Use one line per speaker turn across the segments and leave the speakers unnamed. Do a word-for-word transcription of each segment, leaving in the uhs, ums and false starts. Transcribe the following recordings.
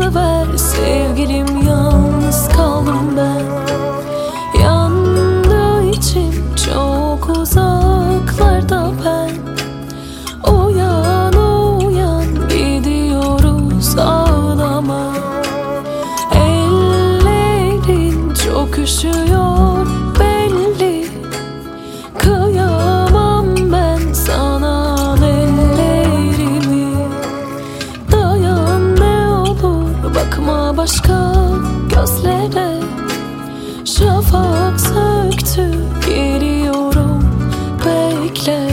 akıllı ver sevgilim, yalnız kaldım ben. Yandı içim çok uzaklarda ben. Uyan uyan gidiyoruz, ağlama. Ellerin çok üşüyor belli. Kıyamam ben sana, al ellerimi. Dayan ne olur, bakma başka gözlere. Şafak söktü, geliyorum, bekle.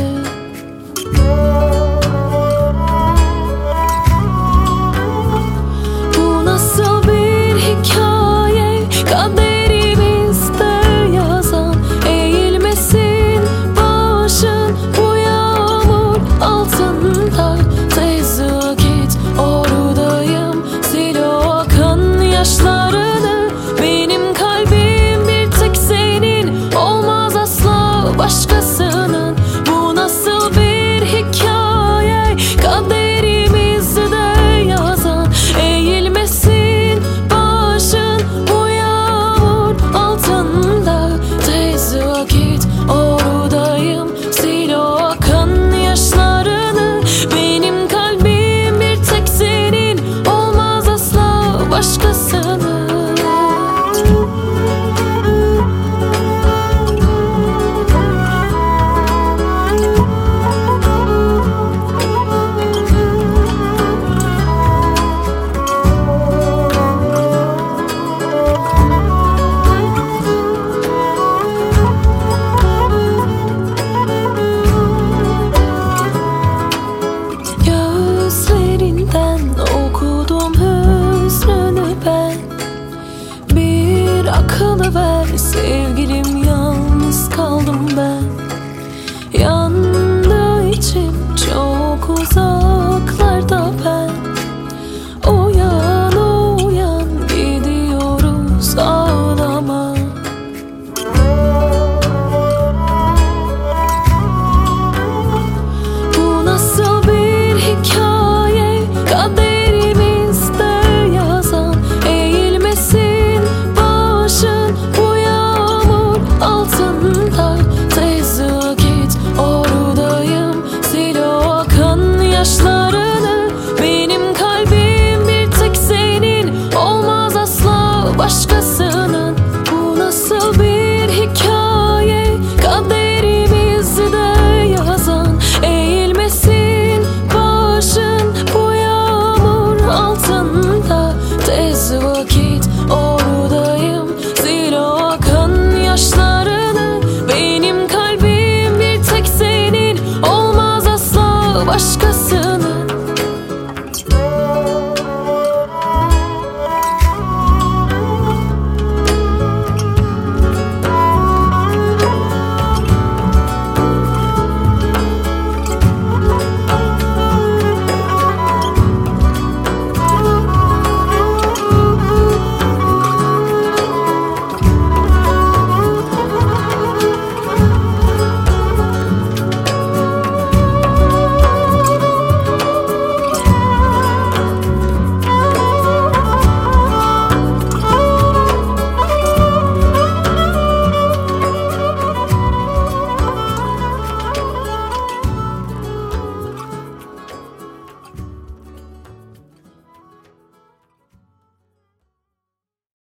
Bu nasıl bir hikaye, kaderimizde yazan. Eğilmesin başın bu yağmur altında. Tez git, oradayım, sil o akan yaşlarını. Benim kalbim bir tek senin, olmaz asla başkasının. Bu nasıl bir hikaye, kaderimizde yazan. Eğilmesin başın bu yağmur altında. Tez vakit oradayım, sil o akan yaşlarını. Benim kalbim bir tek senin, olmaz asla başkasının. Gözlerinden okudum hüznünü ben. Bir akıllı ver sevgilim, yalnız kaldım ben. Yandı içim çok uzak